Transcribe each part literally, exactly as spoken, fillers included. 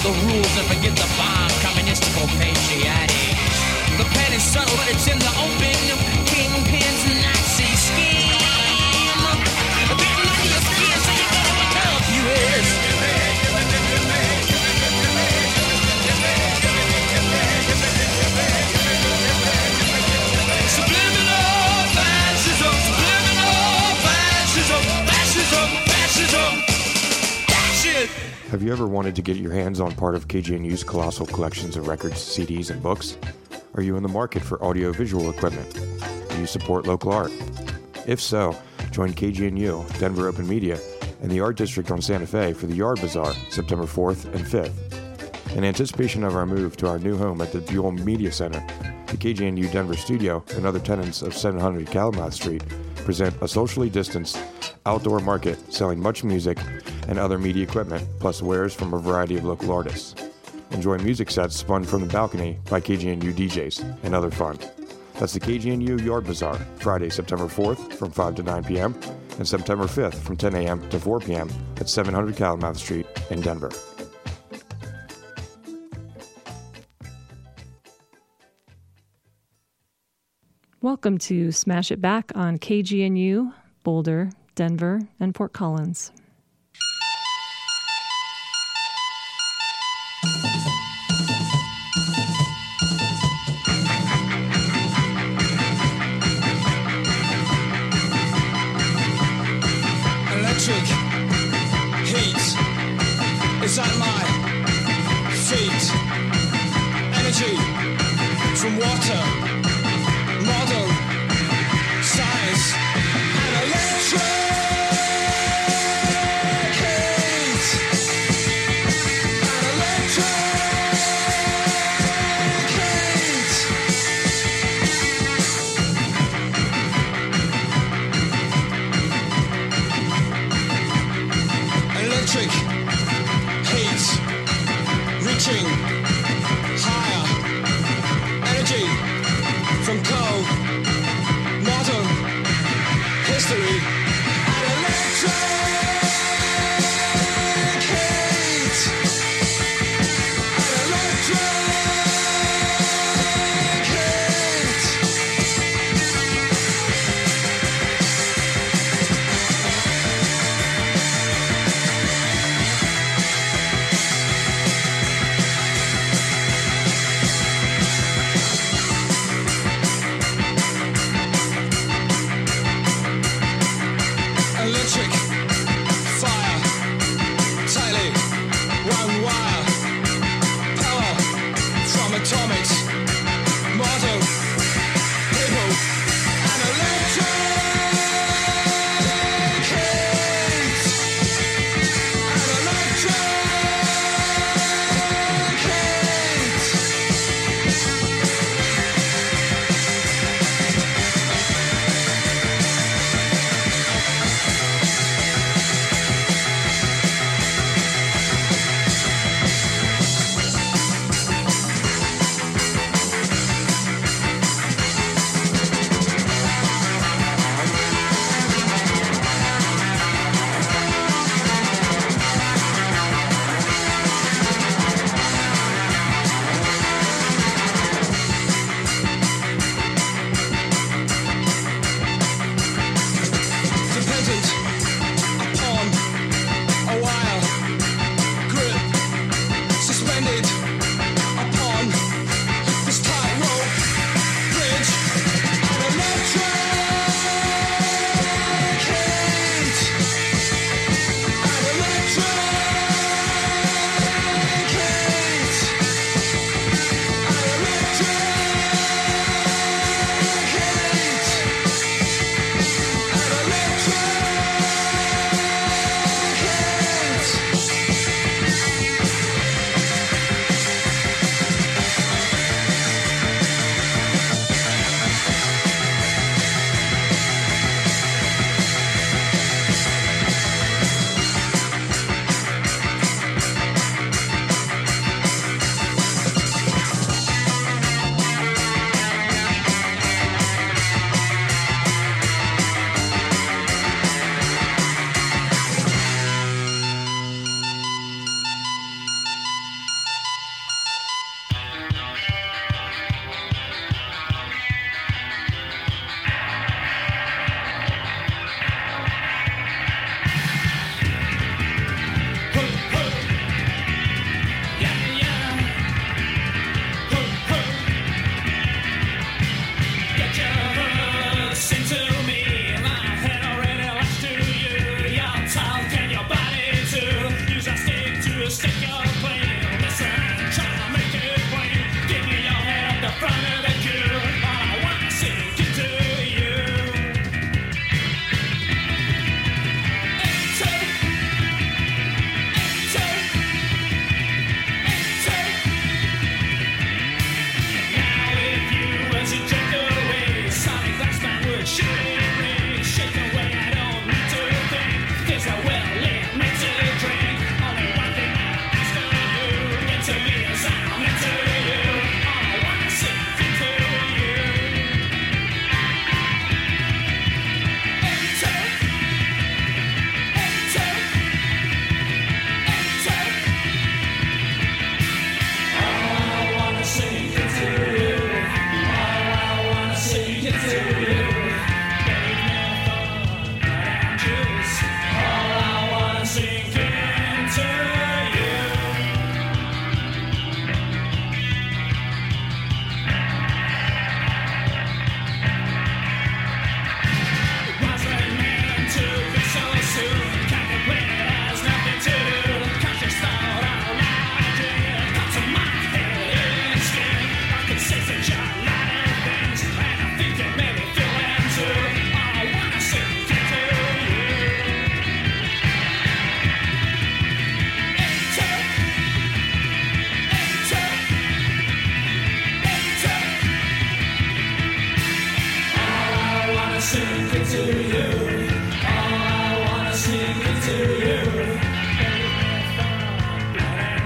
the rules and forget the bomb, communistic or patriotic. The pen is subtle, but it's in the open. Kingpins, Nazi scheme. A bit money is skin, so you gotta look out, you is. Subliminal fascism, subliminal fascism, fascism, fascism. That shit. Have you ever wanted to get your hands on part of K G N U's colossal collections of records, C Ds, and books? Are you in the market for audio-visual equipment? Do you support local art? If so, join K G N U, Denver Open Media, and the Art District on Santa Fe for the Yard Bazaar, September fourth and fifth. In anticipation of our move to our new home at the Dual Media Center, the K G N U Denver studio and other tenants of seven hundred Calumet Street present a socially distanced outdoor market selling much music and other media equipment, plus wares from a variety of local artists. Enjoy music sets spun from the balcony by K G N U D Js and other fun. That's the K G N U Yard Bazaar, Friday, September fourth from five to nine p.m. and September fifth from ten a.m. to four p.m. at seven hundred Calumet Street in Denver. Welcome to Smash It Back on K G N U, Boulder, Denver, and Fort Collins. Electric heat is at my feet. Energy from water, model, science, and electric heat. And electric heat. Electric heat reaching higher. Energy from coal, modern history, and electric heat. And electric heat.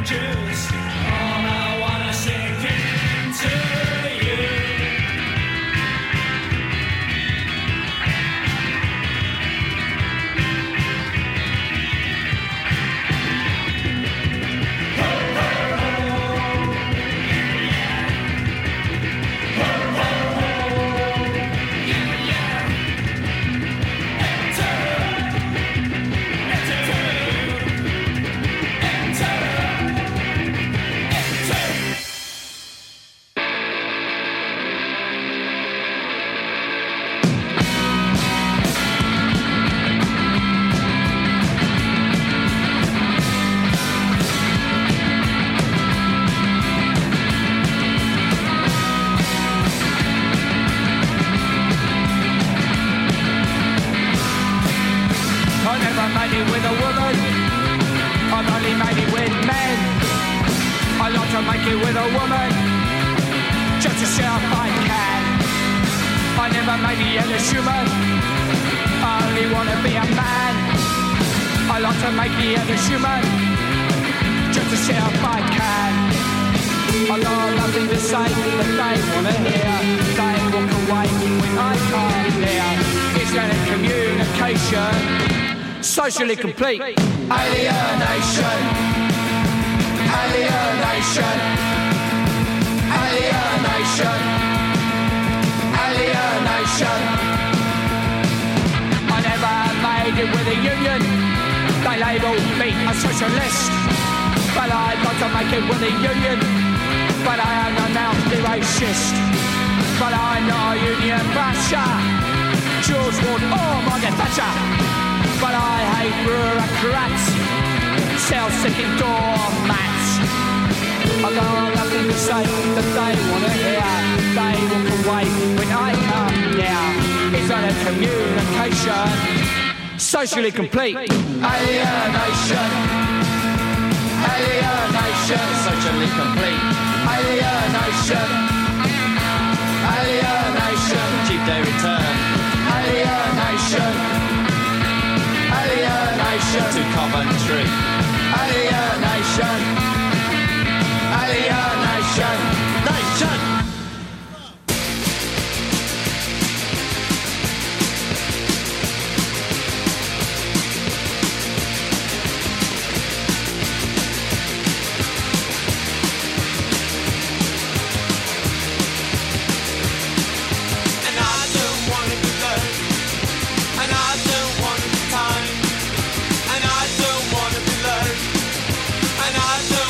just all I wanna sink into you. With a woman, I've only made it with men. I like to make it with a woman, just to see if I can. I never made it as a human, I only want to be a man. I like to make it as a human, just to see if I can. I got nothing to say that they want to hear. They walk away when I can't hear. It's that communication, socially complete. Alienation, alienation, alienation, alienation. I never made it with a union. They labelled me a socialist, but I'd like to make it with a union. But I am a mouthy racist. But I'm not a union basher. George Ward or Margaret Thatcher. But I hate bureaucrats, self-seeking doormats. I got nothing to say that they want to hear. They walk away when I come near. It's not a communication, socially complete. Alienation, alienation, socially complete. Alienation, alienation, cheap day return. Alienation, alienation to Coventry. Alienation, alienation, nation. And I don't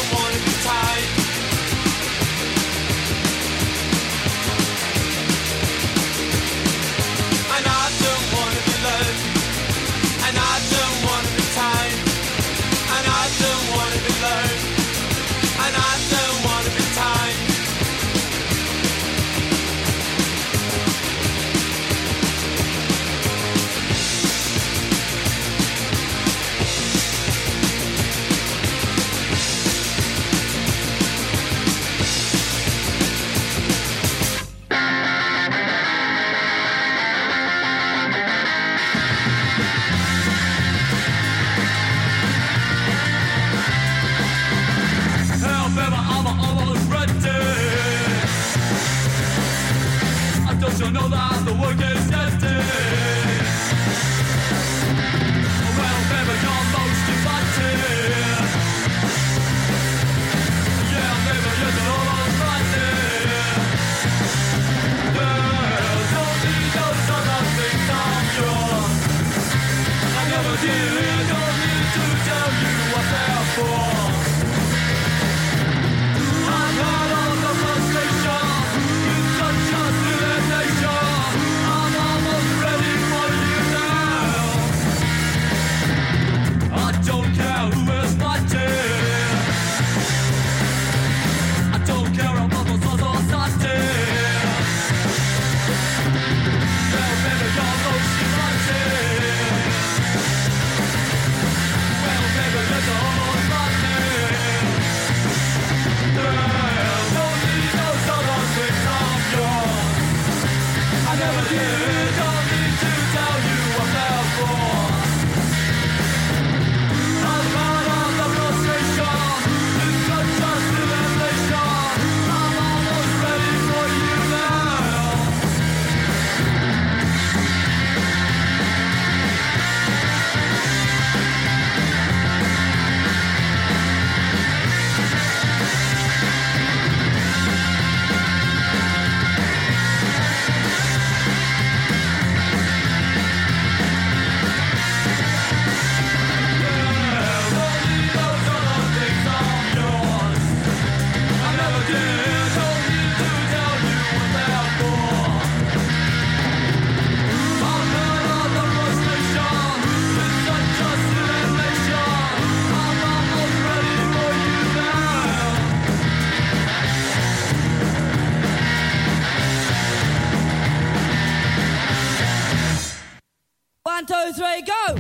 three, go!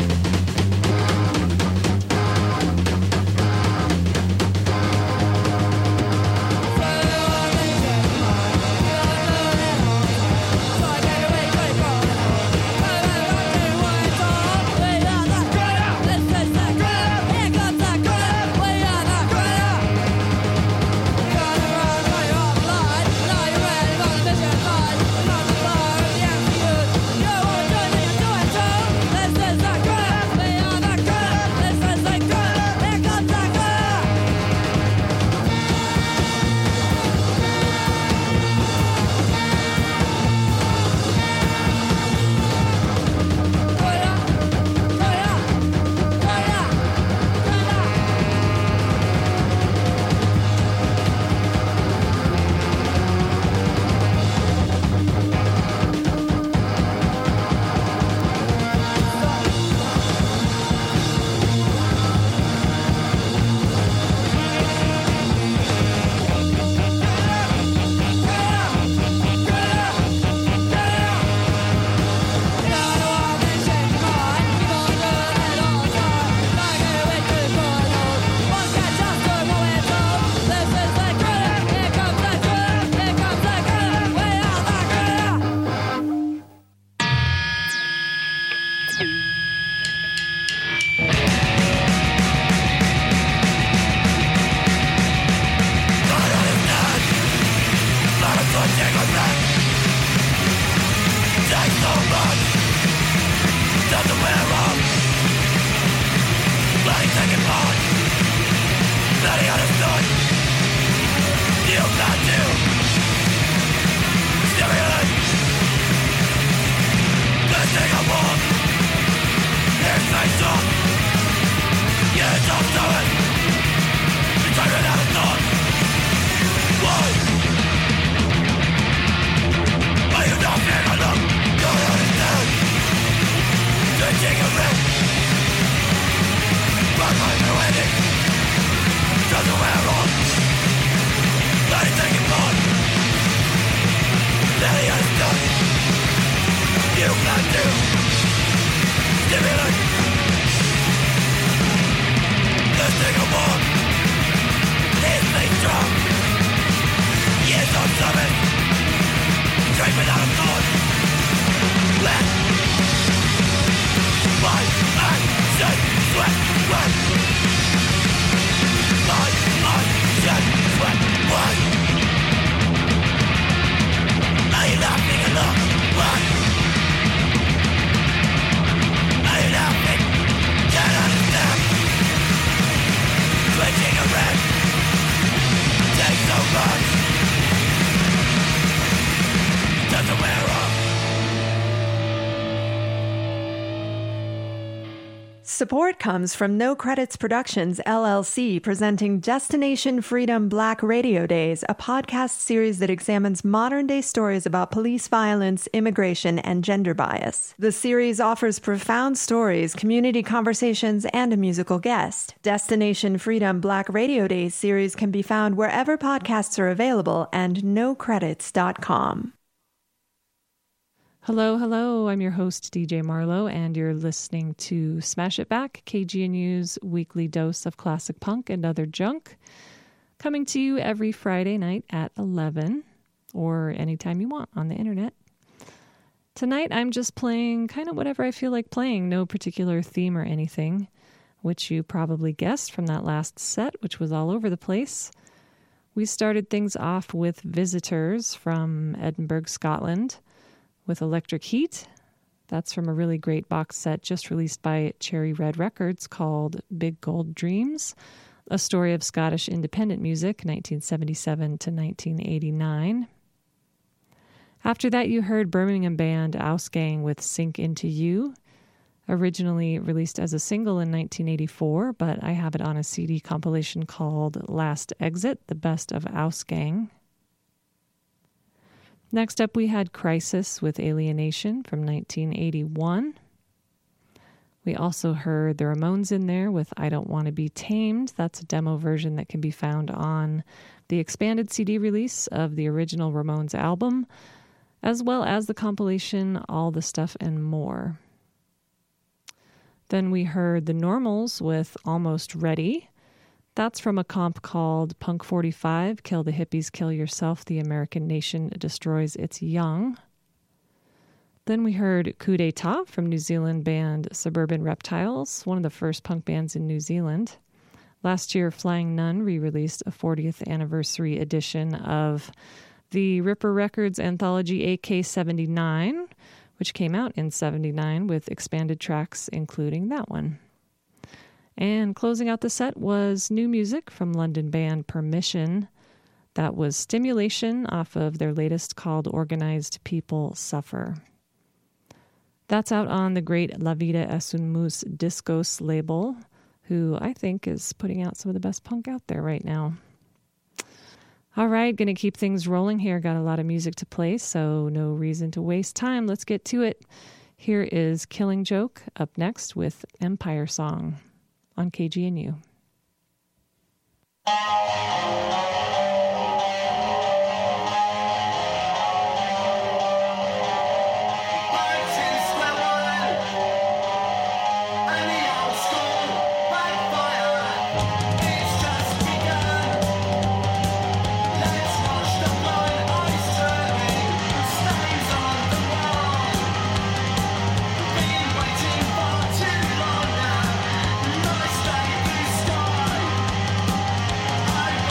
Support comes from No Credits Productions, L L C, presenting Destination Freedom Black Radio Days, a podcast series that examines modern-day stories about police violence, immigration, and gender bias. The series offers profound stories, community conversations, and a musical guest. Destination Freedom Black Radio Days series can be found wherever podcasts are available and no credits dot com. Hello, hello. I'm your host, D J Marlowe, and you're listening to Smash It Back, K G N U's weekly dose of classic punk and other junk, coming to you every Friday night at eleven, or anytime you want on the internet. Tonight, I'm just playing kind of whatever I feel like playing, no particular theme or anything, which you probably guessed from that last set, which was all over the place. We started things off with Visitors from Edinburgh, Scotland, with Electric Heat. That's from a really great box set just released by Cherry Red Records called Big Gold Dreams, a story of Scottish independent music, nineteen seventy-seven to nineteen eighty-nine. After that, you heard Birmingham band Ausgang with Sink Into You, originally released as a single in nineteen eighty-four, but I have it on a C D compilation called Last Exit, the best of Ausgang. Next up, we had Crisis with Alienation from nineteen eighty-one. We also heard the Ramones in there with I Don't Want to Be Tamed. That's a demo version that can be found on the expanded C D release of the original Ramones album, as well as the compilation All the Stuff and More. Then we heard The Normals with Almost Ready. That's from a comp called Punk forty-five, Kill the Hippies, Kill Yourself, The American Nation Destroys Its Young. Then we heard Coup d'etat from New Zealand band Suburban Reptiles, one of the first punk bands in New Zealand. Last year, Flying Nun re-released a fortieth anniversary edition of the Ripper Records anthology A K seventy-nine, which came out in seventy-nine with expanded tracks, including that one. And closing out the set was new music from London band Permission. That was Stimulation off of their latest called Organized People Suffer. That's out on the great La Vida es un Mus Discos label, who I think is putting out some of the best punk out there right now. All right, going to keep things rolling here. Got a lot of music to play, so no reason to waste time. Let's get to it. Here is Killing Joke up next with Empire Song on K G N U. Too long now, nice day blue sky.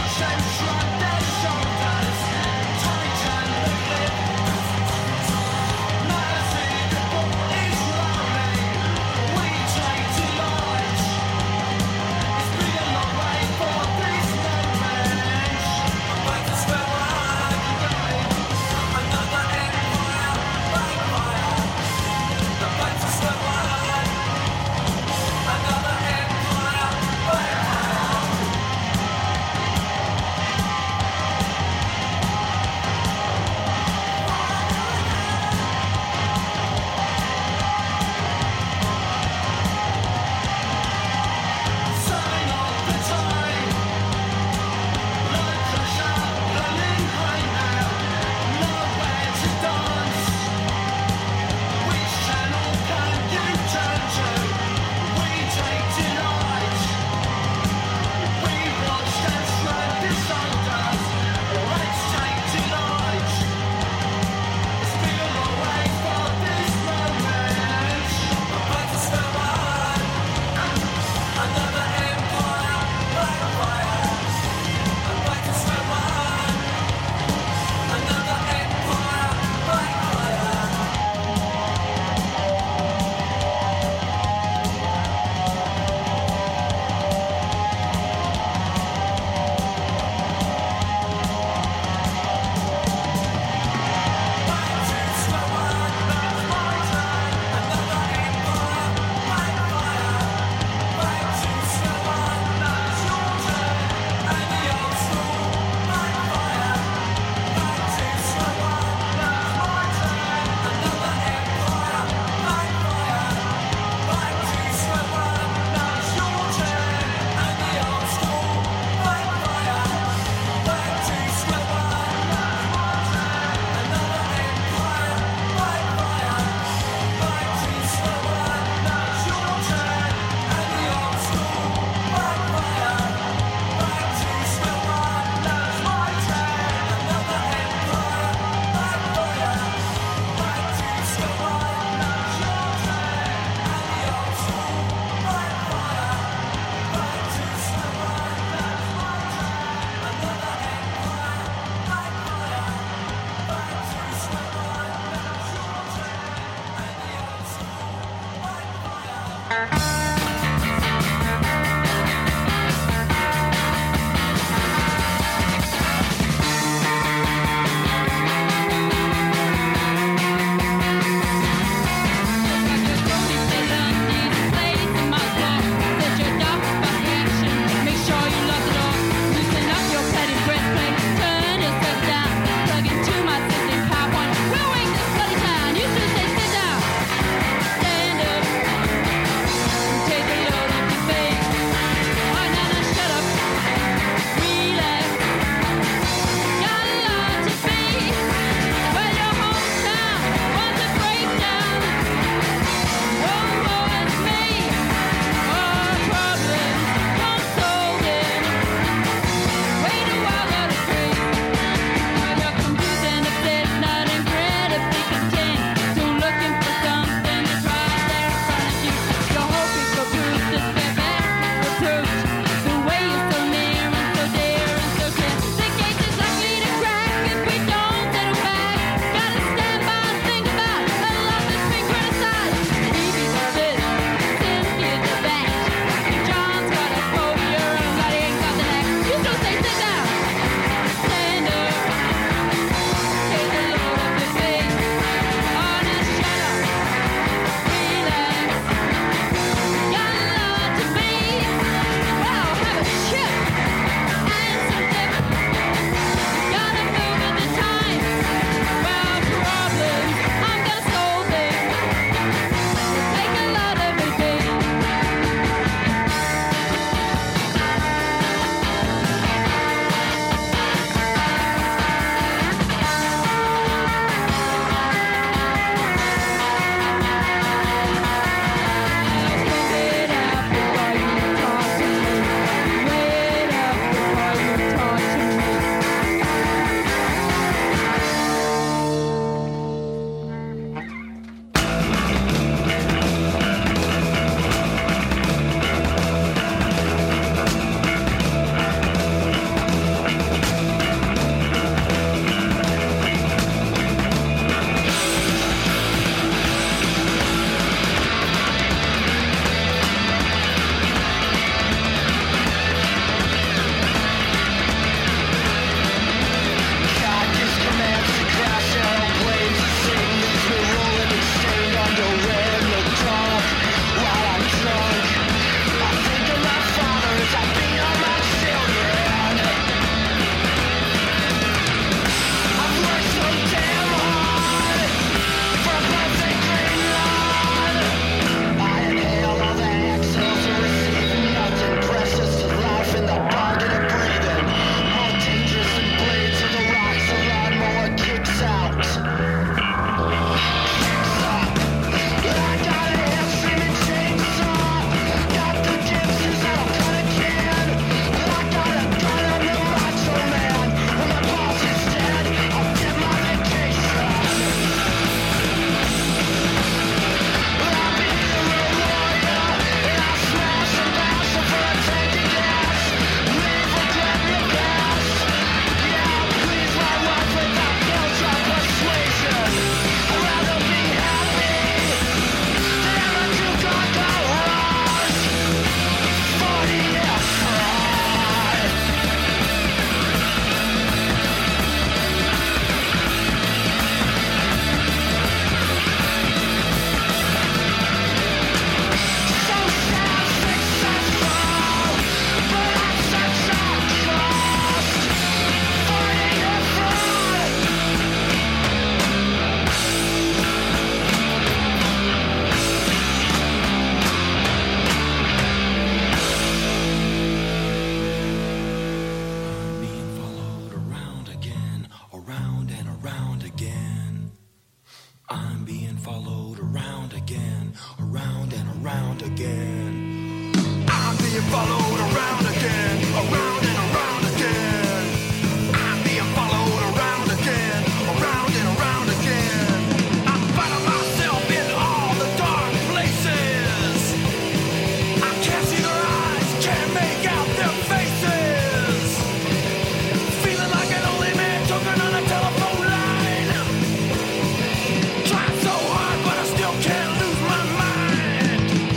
around and around again. I'm being followed around again, around and around again. I'm being followed around again, around and around again. I'm finding myself in all the dark places. I can't see their eyes, can't make out their faces. Feeling like an only man talking on a telephone line. Trying so hard, but I still can't lose my mind.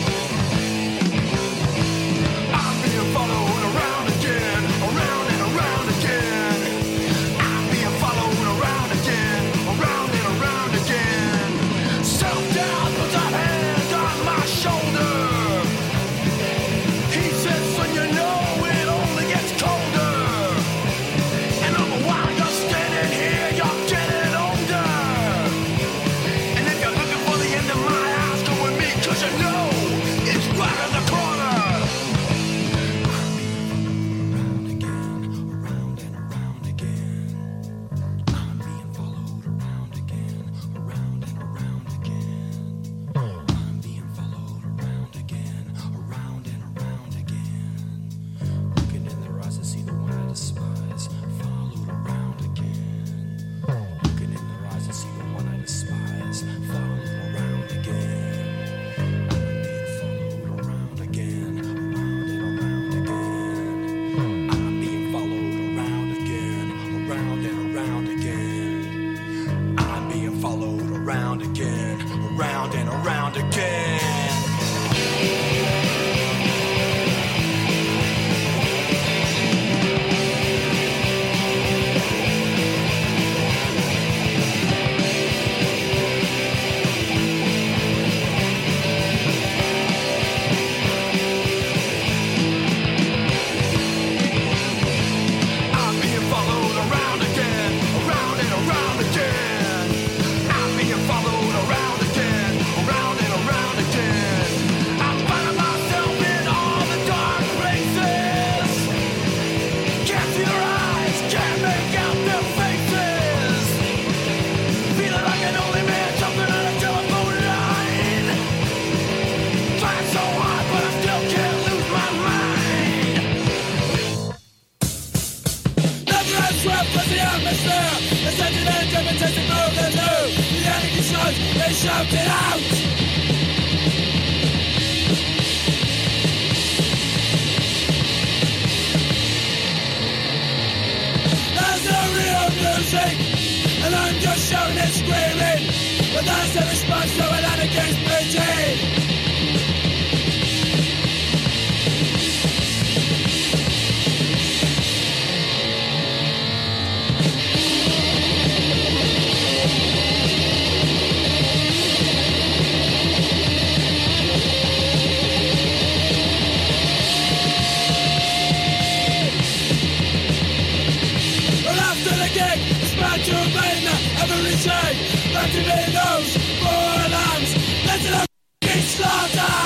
I'm being followed around again, around and around again. I'm being followed around again, around and around again. Self-doubt puts a hand on my shoulder. He says, son, you know it only gets colder. And I'm a while you're standing here, you're getting older. And if you're looking for the end of my eyes, come with me, cause you know it's right in the corner. Around again, around and around again. I'm being followed around again, around and around again. I'm being followed around again, around and around again. Looking in their eyes, I see the one I despise, followed around again. Looking in their eyes, I see the one I despise, followed around again. I'm being followed around again, around and around again. I'm being followed around again, around and around again. I'm being followed around again, around and around again. I'm being followed around again, around and around again. I'm being followed around again, around and around again. I'm finding myself in all the dark places. Can't see their eyes, can't make out their faces. Feeling like an only man jumping on a telephone line. Trying so hard, but I still can't lose my mind. Never have swept was the atmosphere. The sentiment of intensive movement new. The energy shows, they shout it out. There's no real music, and I'm just shouting and screaming. But that's the response to an anarchist preaching. But after the gig, it's back to obeying the every shade. Back to being those four lambs. Let's it up, f***ing slaughter.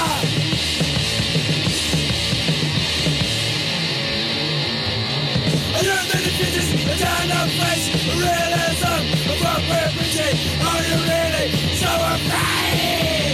And you're the defeaters, the turn of face, the realism of what we're preaching. Are you really so afraid?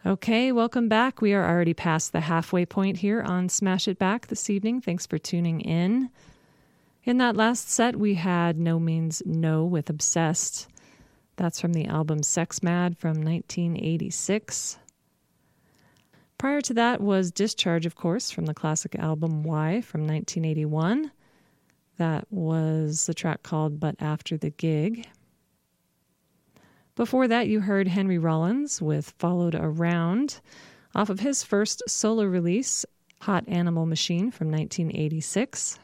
Okay, welcome back. We are already past the halfway point here on Smash It Back this evening. Thanks for tuning in. In that last set, we had No Means No with Obsessed. That's from the album Sex Mad from nineteen eighty-six. Prior to that was Discharge, of course, from the classic album Why from nineteen eighty-one. That was a track called But After the Gig. Before that, you heard Henry Rollins with Followed Around off of his first solo release, Hot Animal Machine from nineteen eighty-six.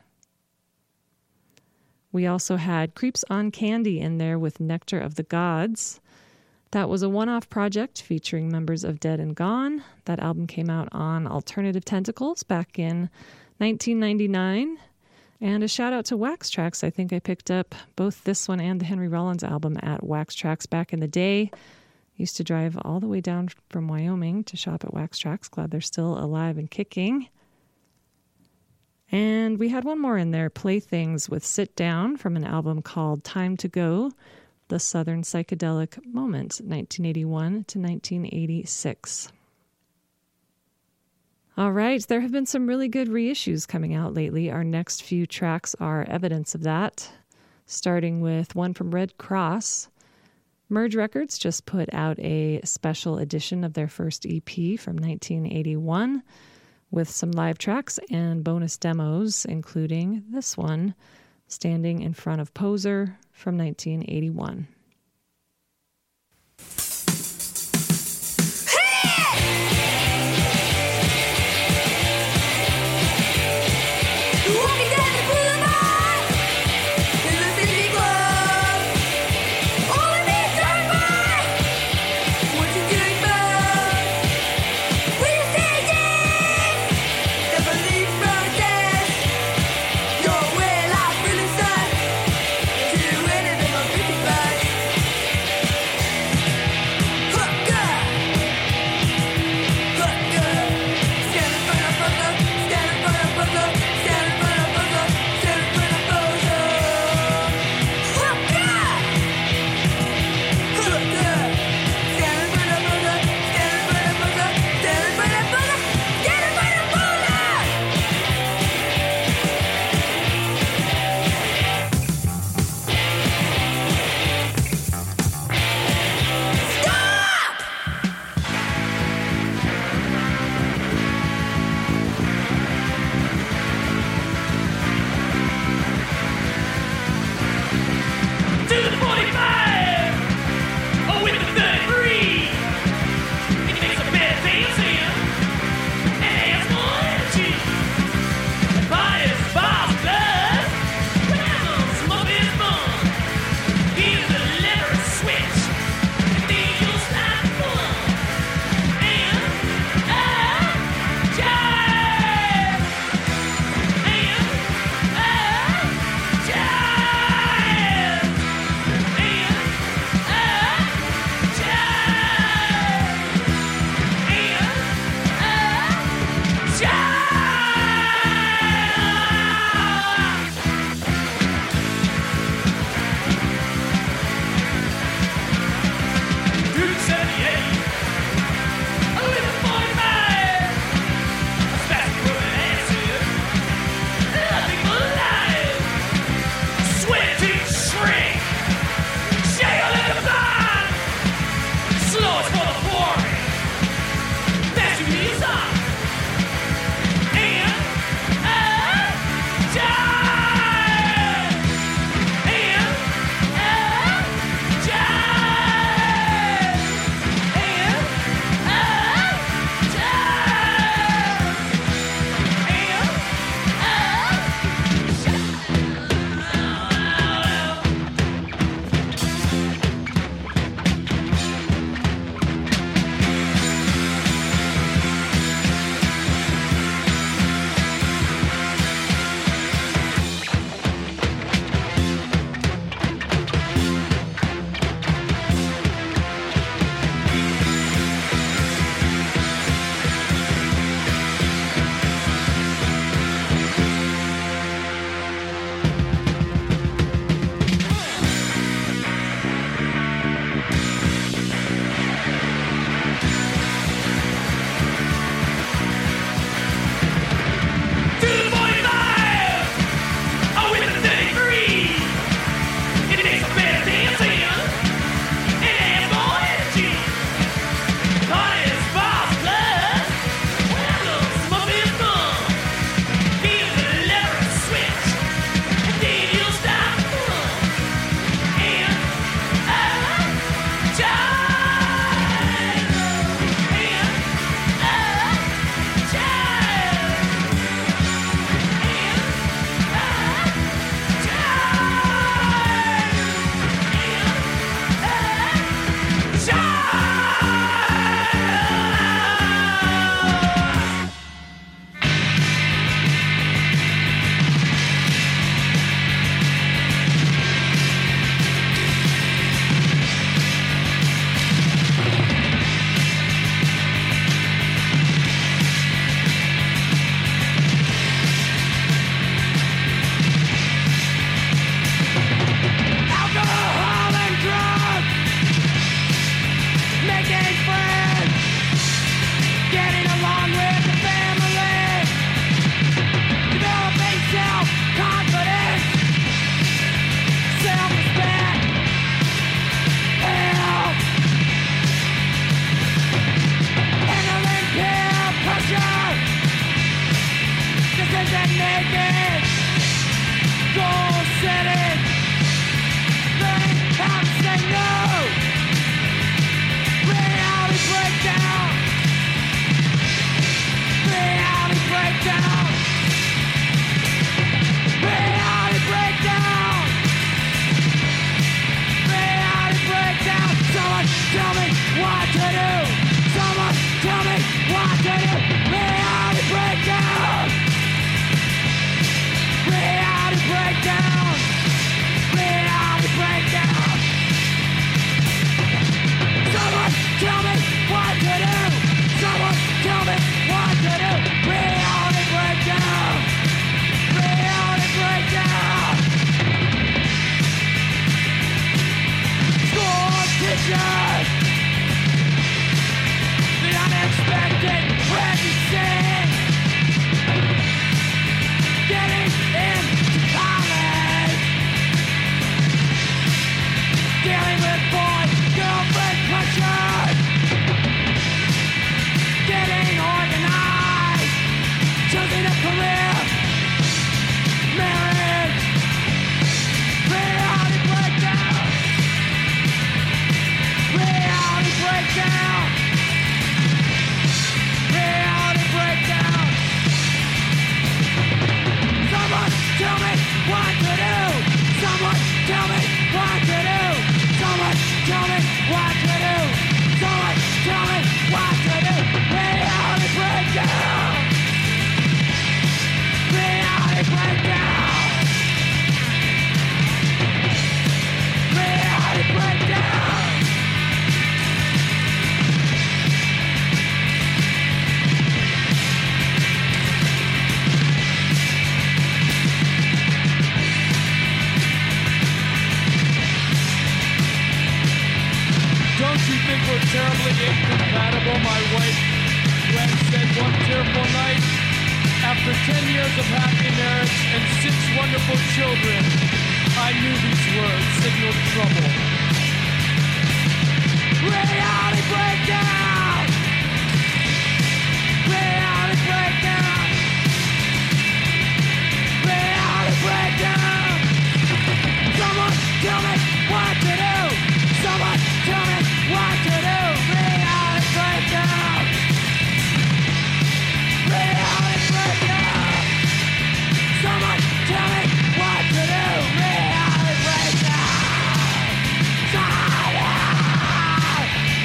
We also had Creeps on Candy in there with Nectar of the Gods. That was a one-off project featuring members of Dead and Gone. That album came out on Alternative Tentacles back in nineteen ninety-nine. And a shout out to Wax Trax. I think I picked up both this one and the Henry Rollins album at Wax Trax back in the day. Used to drive all the way down from Wyoming to shop at Wax Trax. Glad they're still alive and kicking. And we had one more in there, Playthings with Sit Down from an album called Time to Go, The Southern Psychedelic Moment, nineteen eighty-one to nineteen eighty-six. All right, there have been some really good reissues coming out lately. Our next few tracks are evidence of that, starting with one from Red Cross. Merge Records just put out a special edition of their first E P from nineteen eighty-one with some live tracks and bonus demos, including this one, Standing in Front of Poser from nineteen eighty-one. Your way life really sucks. Do anything on fifty bucks. breakdown. Reality breakdown. Someone tell me what to do. Someone tell me what to do. Reality breakdown. Reality breakdown. School teachers. The unexpected pregnancy. Getting into college. Dealing with boy, girlfriend pressure. Getting organized. Choosing a career. Marriage. Reality breakdown. Reality breakdown. Reality breakdown. Someone tell me what to do. Someone tell me what to do. Someone tell me what to do. Someone tell me what to do. Reality breakdown. Reality breakdown. Reality breakdown. Don't you think we're terribly incompatible, my wife Gwen said one tearful night. After ten years of happy marriage and six wonderful children, I knew these words signaled trouble. Reality breakdown! Reality breakdown! Reality breakdown! Someone tell me what to do! Someone tell me what to do! Reality breakdown! Reality breakdown! Someone tell me what to do! Reality breakdown! Someone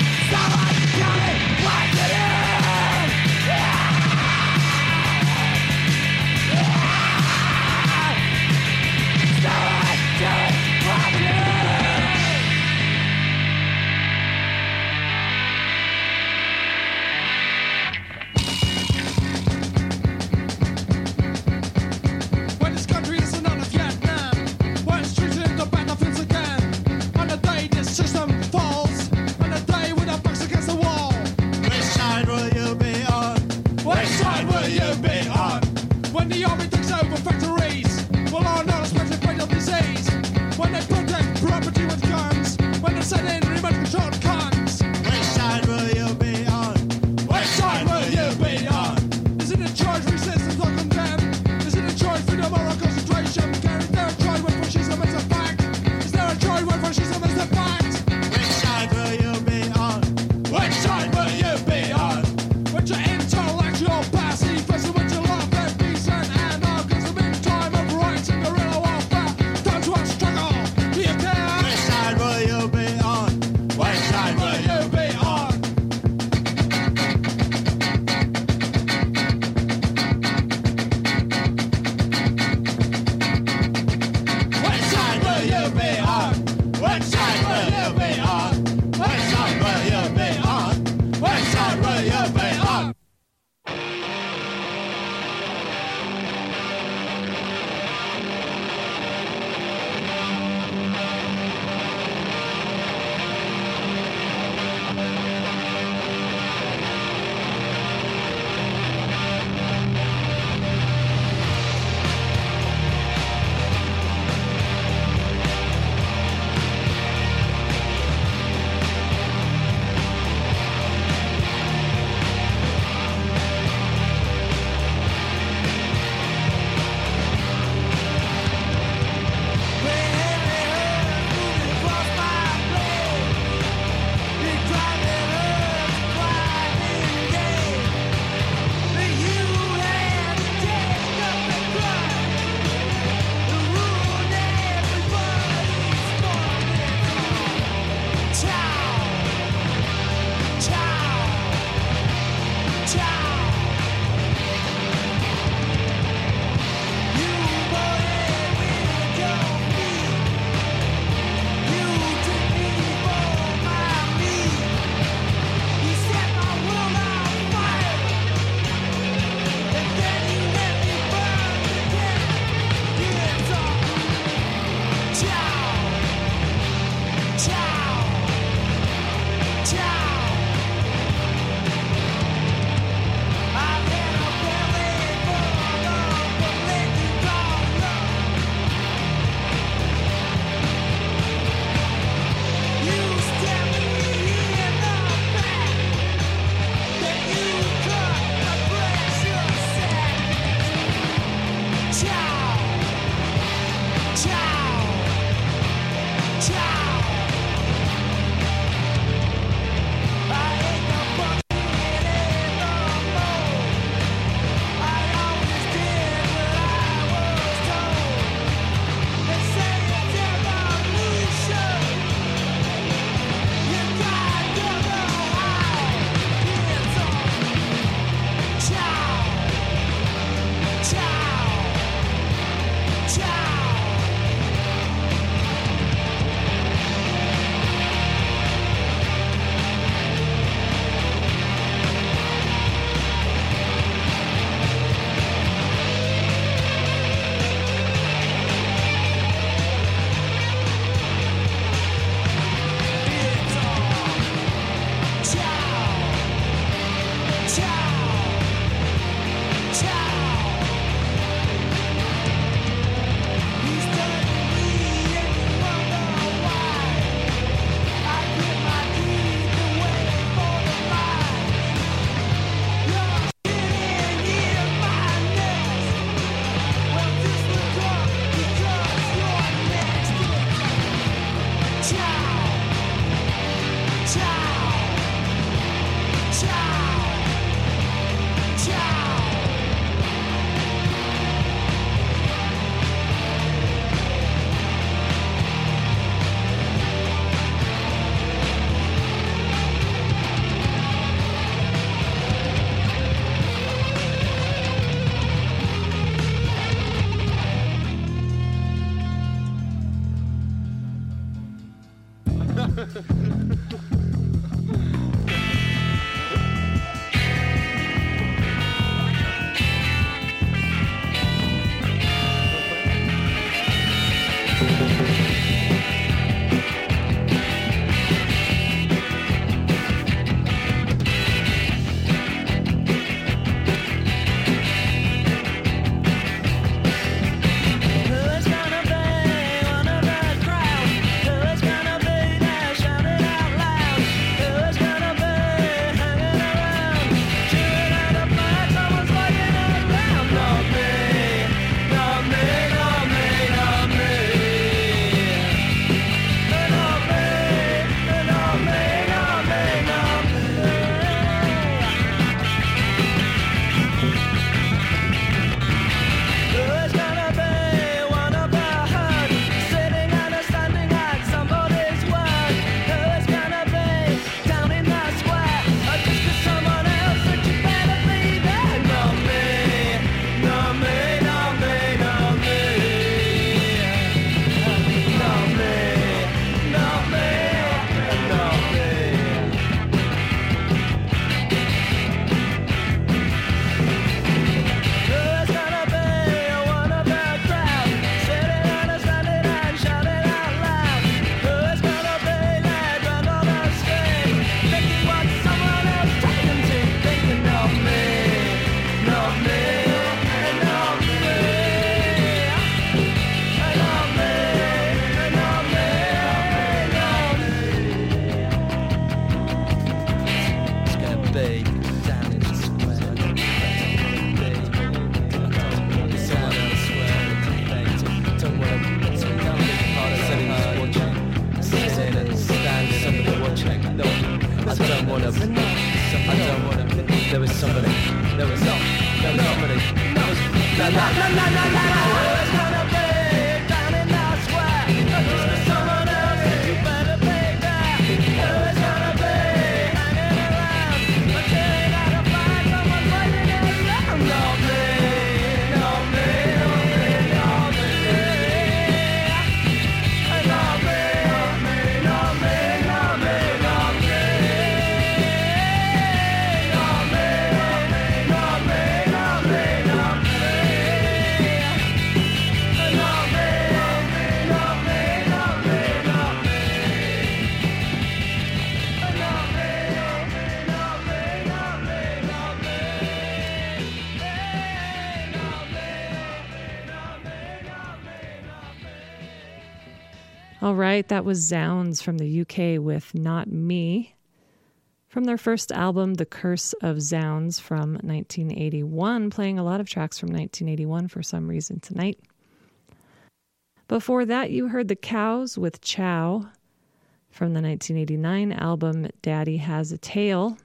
All right, that was Zounds from the U K with Not Me. From their first album, The Curse of Zounds from nineteen eighty-one, playing a lot of tracks from nineteen eighty-one for some reason tonight. Before that, you heard The Cows with Chow from the nineteen eighty-nine album Daddy Has a Tail.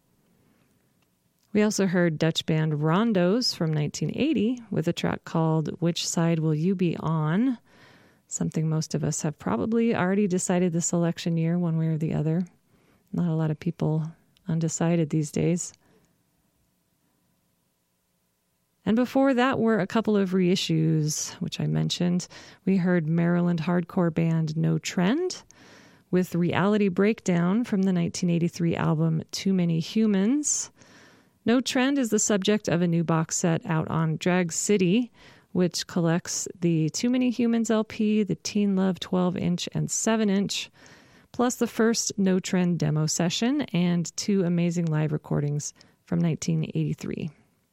We also heard Dutch band Rondos from nineteen eighty with a track called Which Side Will You Be On? Something most of us have probably already decided this election year, one way or the other. Not a lot of people undecided these days. And before that were a couple of reissues, which I mentioned. We heard Maryland hardcore band No Trend with Reality Breakdown from the nineteen eighty-three album Too Many Humans. No Trend is the subject of a new box set out on Drag City, which collects the Too Many Humans L P, the Teen Love twelve inch and seven inch, plus the first No Trend demo session and two amazing live recordings from nineteen eighty-three.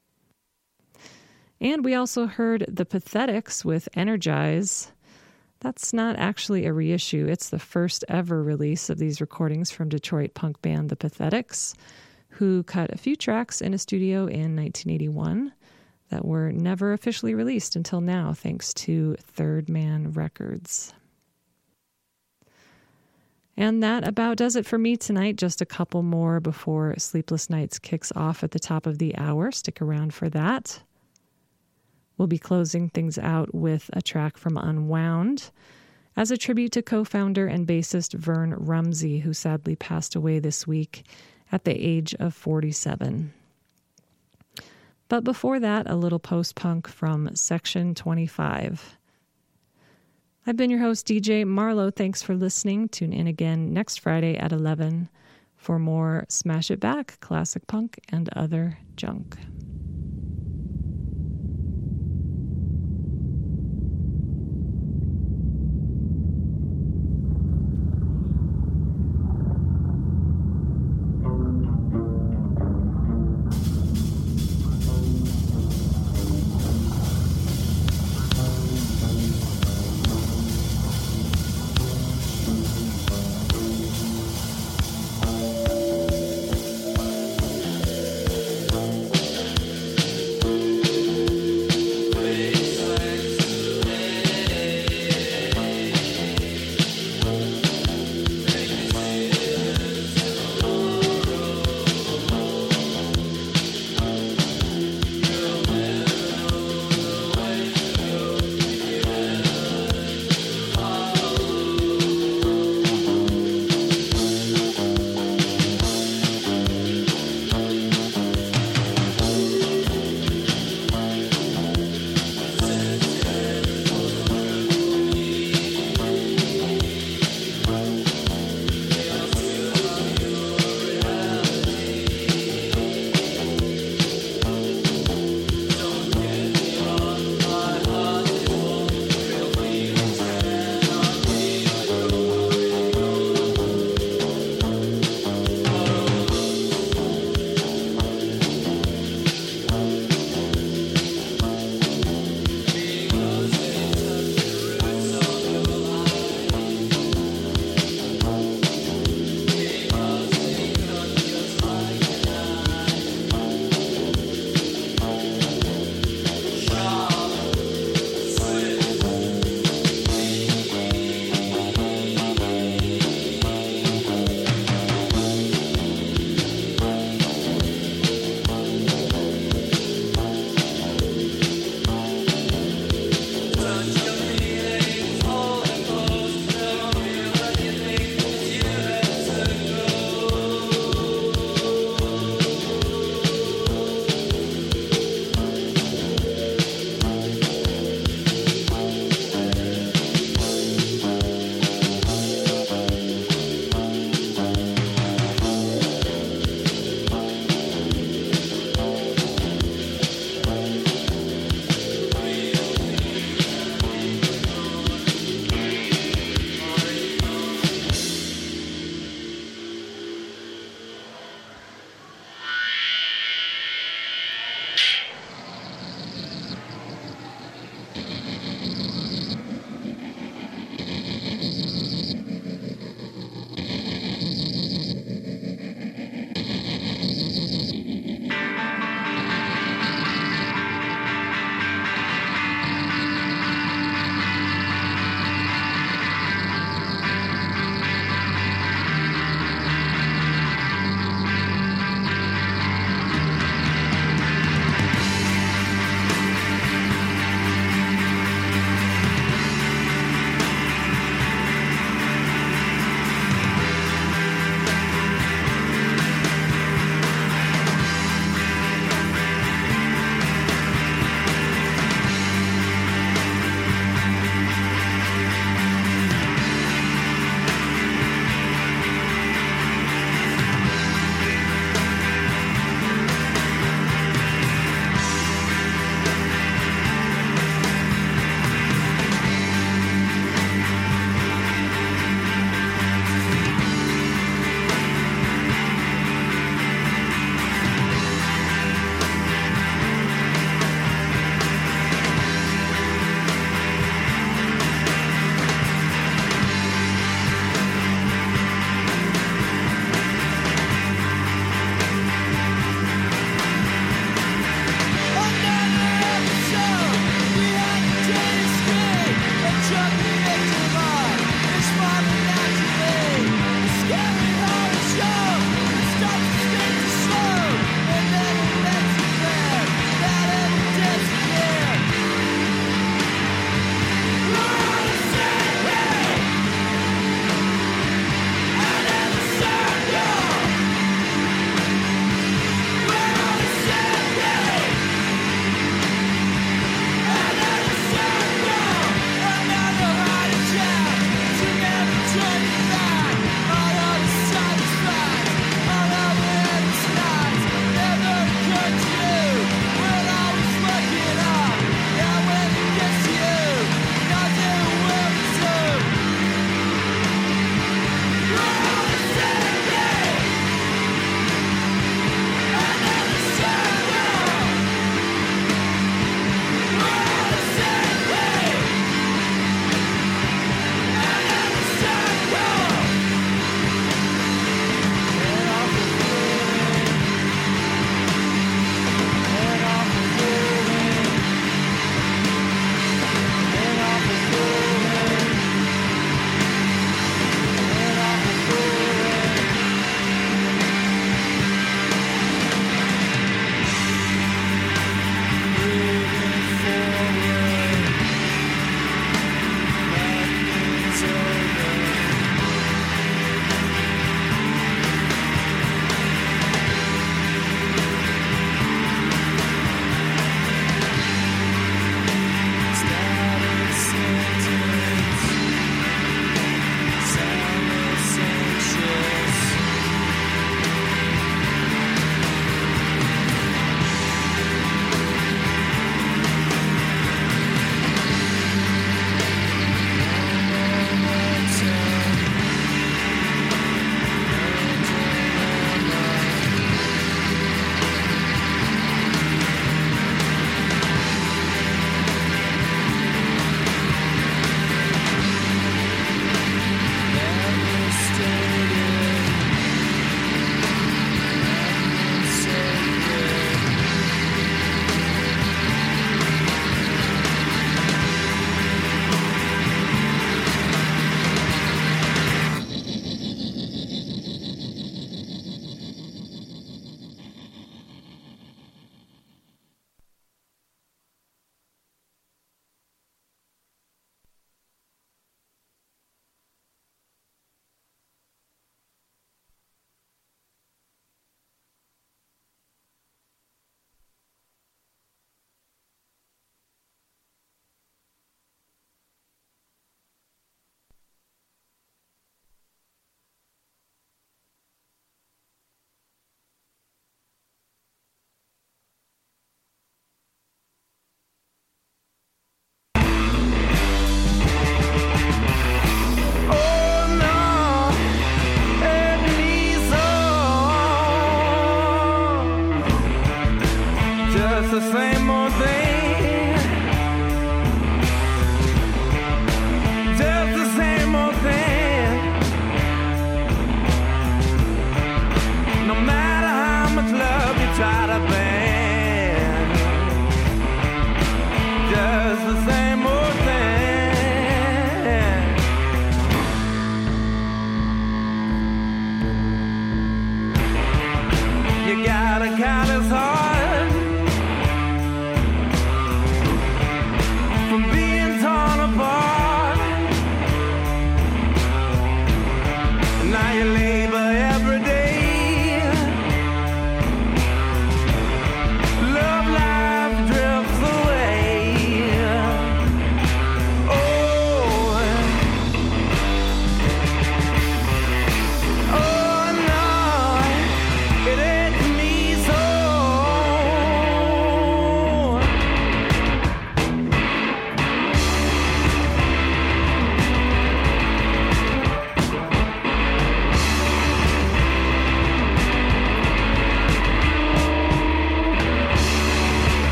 And we also heard The Pathetics with Energize. That's not actually a reissue. It's the first ever release of these recordings from Detroit punk band The Pathetics, who cut a few tracks in a studio in nineteen eighty-one that were never officially released until now, thanks to Third Man Records. And that about does it for me tonight. Just a couple more before Sleepless Nights kicks off at the top of the hour. Stick around for that. We'll be closing things out with a track from Unwound as a tribute to co-founder and bassist Vern Rumsey, who sadly passed away this week at the age of forty-seven. But before that, a little post-punk from Section twenty-five. I've been your host, D J Marlowe. Thanks for listening. Tune in again next Friday at eleven for more Smash It Back, classic punk, and other junk.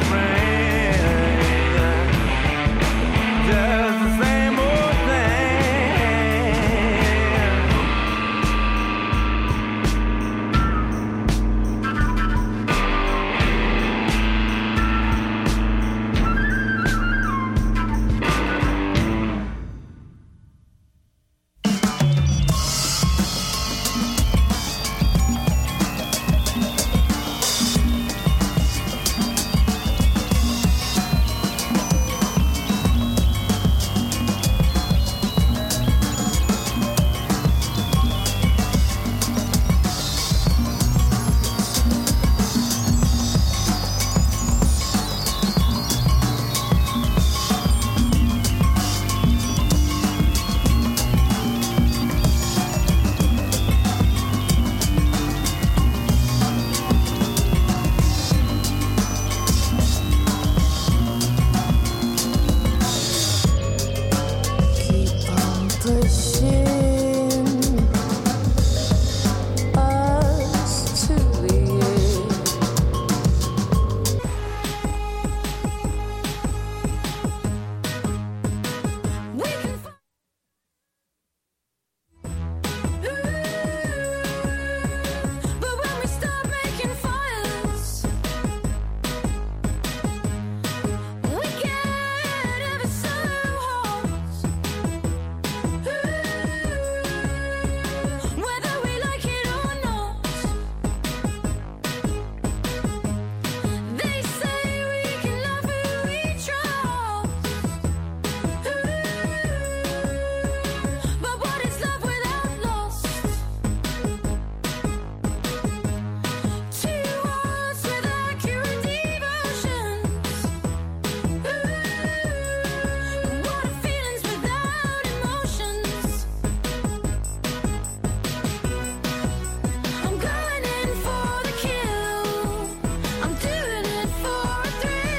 friend.